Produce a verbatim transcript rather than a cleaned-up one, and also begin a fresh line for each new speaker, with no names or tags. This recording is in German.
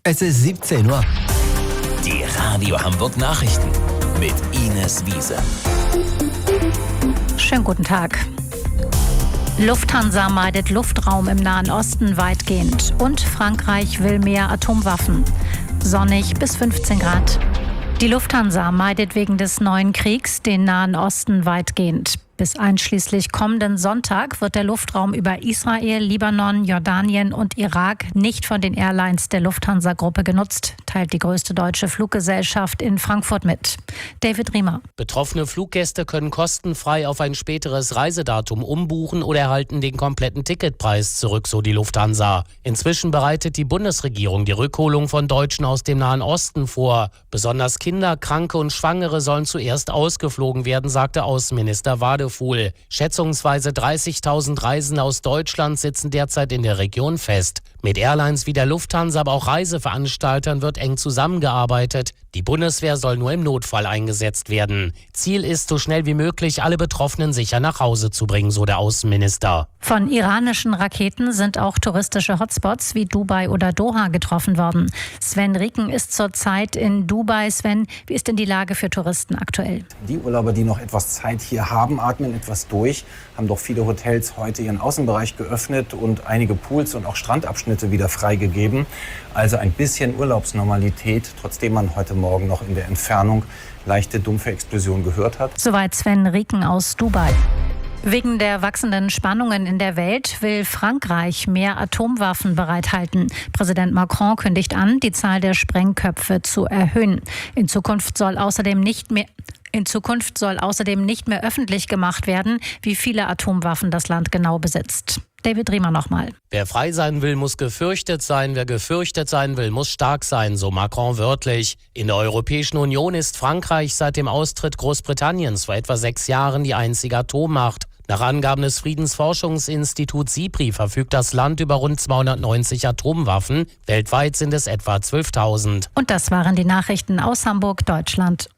Es ist siebzehn Uhr.
Die Radio Hamburg Nachrichten mit Ines Wiese.
Schönen guten Tag. Lufthansa meidet Luftraum im Nahen Osten weitgehend und Frankreich will mehr Atomwaffen. Sonnig bis fünfzehn Grad. Die Lufthansa meidet wegen des neuen Kriegs den Nahen Osten weitgehend. Bis einschließlich kommenden Sonntag wird der Luftraum über Israel, Libanon, Jordanien und Irak nicht von den Airlines der Lufthansa-Gruppe genutzt, teilt die größte deutsche Fluggesellschaft in Frankfurt mit. David Riemer.
Betroffene Fluggäste können kostenfrei auf ein späteres Reisedatum umbuchen oder erhalten den kompletten Ticketpreis zurück, so die Lufthansa. Inzwischen bereitet die Bundesregierung die Rückholung von Deutschen aus dem Nahen Osten vor. Besonders Kinder, Kranke und Schwangere sollen zuerst ausgeflogen werden, sagte Außenminister Wadefuhl. Schätzungsweise dreißigtausend Reisende aus Deutschland sitzen derzeit in der Region fest. Mit Airlines wie der Lufthansa, aber auch Reiseveranstaltern wird eng zusammengearbeitet. Die Bundeswehr soll nur im Notfall eingesetzt werden. Ziel ist, so schnell wie möglich alle Betroffenen sicher nach Hause zu bringen, so der Außenminister.
Von iranischen Raketen sind auch touristische Hotspots wie Dubai oder Doha getroffen worden. Sven Rieken ist zurzeit in Dubai. Sven, wie ist denn die Lage für Touristen aktuell?
Die Urlauber, die noch etwas Zeit hier haben, atmen etwas durch, haben doch viele Hotels heute ihren Außenbereich geöffnet und einige Pools und auch Strandabschnitte wieder freigegeben. Also ein bisschen Urlaubsnormalität, trotzdem man heute Morgen noch in der Entfernung leichte dumpfe Explosion gehört hat.
Soweit Sven Rieken aus Dubai. Wegen der wachsenden Spannungen in der Welt will Frankreich mehr Atomwaffen bereithalten. Präsident Macron kündigt an, die Zahl der Sprengköpfe zu erhöhen. In Zukunft soll außerdem nicht mehr In Zukunft soll außerdem nicht mehr öffentlich gemacht werden, wie viele Atomwaffen das Land genau besitzt. David Riemer nochmal.
Wer frei sein will, muss gefürchtet sein. Wer gefürchtet sein will, muss stark sein, so Macron wörtlich. In der Europäischen Union ist Frankreich seit dem Austritt Großbritanniens vor etwa sechs Jahren die einzige Atommacht. Nach Angaben des Friedensforschungsinstituts SIPRI verfügt das Land über rund zweihundertneunzig Atomwaffen. Weltweit sind es etwa zwölftausend.
Und das waren die Nachrichten aus Hamburg, Deutschland.